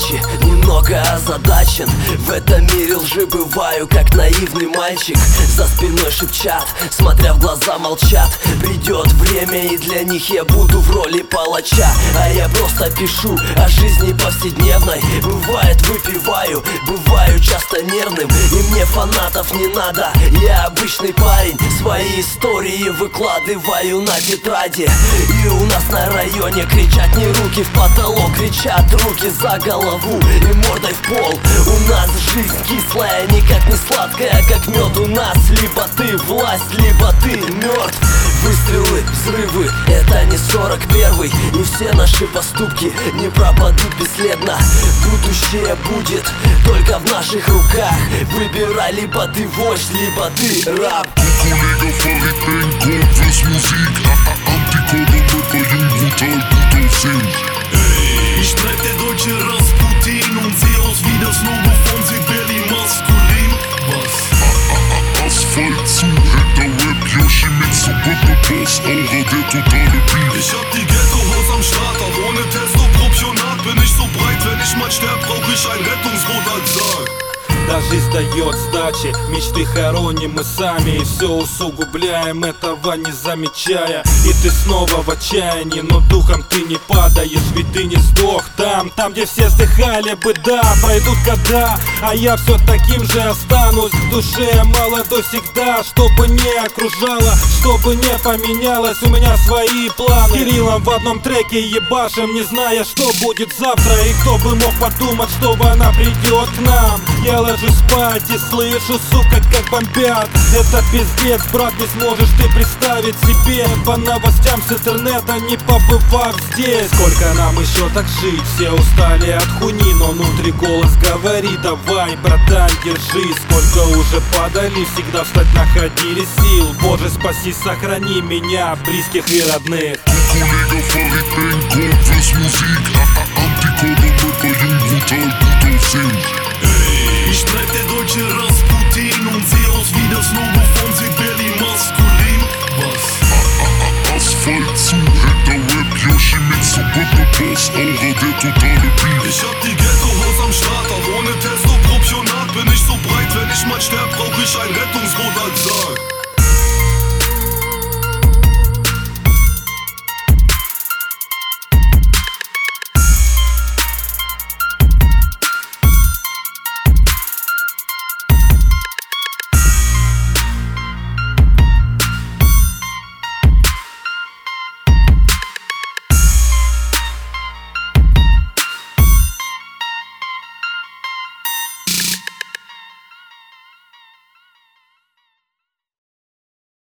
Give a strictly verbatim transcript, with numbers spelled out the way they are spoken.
ночи немного озадачен. В этом мире лжи бываю, как наивный мальчик. За спиной шепчат, смотря в глаза молчат. Придет время, и для них я буду в роли палача. А я просто пишу о жизни повседневной. Бывает выпиваю, бываю часто нервным. И мне фанатов не надо, я обычный парень. Свои истории выкладываю на тетради. И у нас на районе кричат не руки в потолок, кричат руки за голову и мордой в пол. У нас жизнь кислая, никак не сладкая, как мед. У нас либо ты власть, либо ты мертв. Выстрелы, взрывы, это не сорок первый. И все наши поступки не пропадут бесследно. Будущее будет только в наших руках. Выбирай, либо ты вождь, либо ты раб. Kollege verrät den Code fürs Musik. Antikode wird bei Jung brutal gut aussehen. Ich treib der deutsche Rasputin und seh aus wie das Logo von Sibeli maskulin. Was? Asphalt zu, Hater Rap, Yoshi mit so Boss, Aura der totale Beat. Ich hab die Ghetto-Haus am Start, auch ohne Testo-Propionat bin ich so breit. Wenn ich mal sterb, brauch ich ein Rettungsboot als Sarg. Даже дает сдачи, мечты хороним мы сами. И все усугубляем, этого не замечая. И ты снова в отчаянии, но духом ты не падаешь. Ведь ты не сдох там, там где все сдыхали бы, да. Пройдут года, а я все таким же останусь. В душе молодой всегда, чтобы не окружало, чтобы не поменялось. У меня свои планы. С Кириллом в одном треке ебашим, не зная, что будет завтра. И кто бы мог подумать, что война придет к нам. Я ложусь спать и слышу, сука, как бомбят. Это пиздец, брат, не сможешь ты представить себе. По новостям с интернета, не побывав здесь. Сколько нам еще так жить? Все устали от хуни, но внутри голос говорит: давай, братан, держи. Сколько уже падали, всегда встать находили сил. Боже, спаси, сохрани меня, близких и родных. Kollege verrät den Code fürs Musik. Antikode wird bei Jung brutal gut aussehen. Ich treib der deutsche